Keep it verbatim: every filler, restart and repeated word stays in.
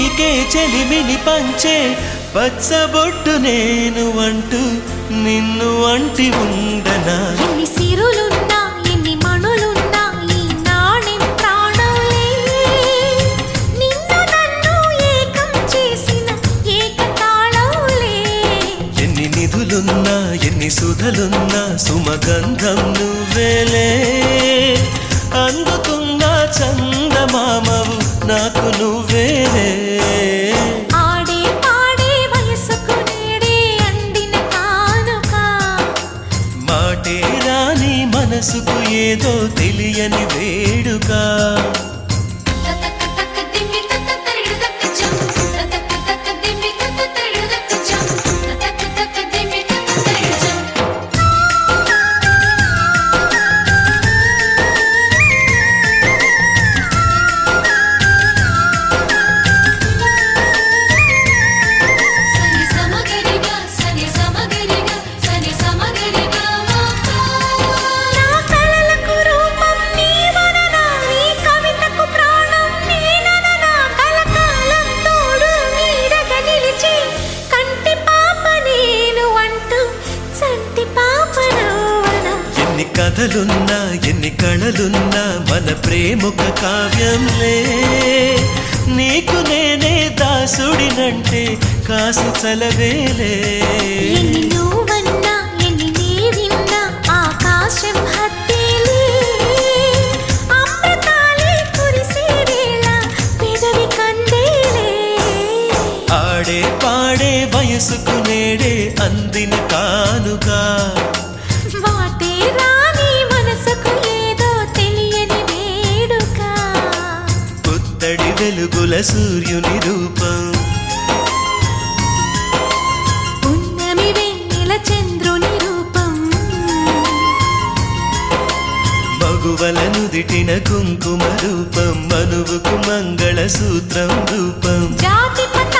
నీకే చెలిమిని పంచే పచ్చబొట్టు నేను అంటూ నిన్ను అంటి ఉండనా ఎన్ని సిరులున్నా ఎన్ని మణులున్నా ఈ నాణెం ప్రాణాలే నిన్ను నన్ను ఏకం చేసిన ఏకతాళంలే ఎన్ని నిధులున్నా ఎన్ని సుధలున్నా సుమగంధం నువ్వేలే అందుకున్న చందమామవు నాకు నువ్వేలే ఆడే పాడే వయసుకు నేడే అందిన కానుక మాటే రాని మనసుకు ఏదో తెలియని వేడుక తతక తక దిమ్మి తత తరిడు తక చం తతక తక దిమ్మి తత తరిడు తక చం తతక తక దిమ్మి తత తరిడు చం సని సమగరిగా సని సమగరిగా సని సమగరిగా మాతా నా కలలకు రూపం నీవననా నీ కవితకు ప్రాణం నేనననా కలకాలం తోడు నీడగా నిలిచి కంటి పాప నేను అంటూ చంటి పాప నవ్వనా ఎన్ని కథలున్నా ఎన్ని కళలున్నా మన ప్రేమొక కావ్యంలే నీకు నేనే దాసుడినంటే కాసు చలవేలే ఎన్ని నువ్వన్నా ఎన్ని నీవిన్నా ఆకాశం హత్తేలే అమృతాలే కురిసే వేళ పెదవి కందేలే ఆడే పాడే వయసుకు నేడే అందిన కానుగా వాటే రాని మనసుకు ఏదో తెలియని వేడుక పుత్తడి వెలుగుల సూర్యుని రూపం పున్నమి వెన్నెల చంద్రుని రూపం మగువల నుదిటిన కుంకుమ రూపం మనువుకు మంగళ సూత్రం రూపం జాతి పత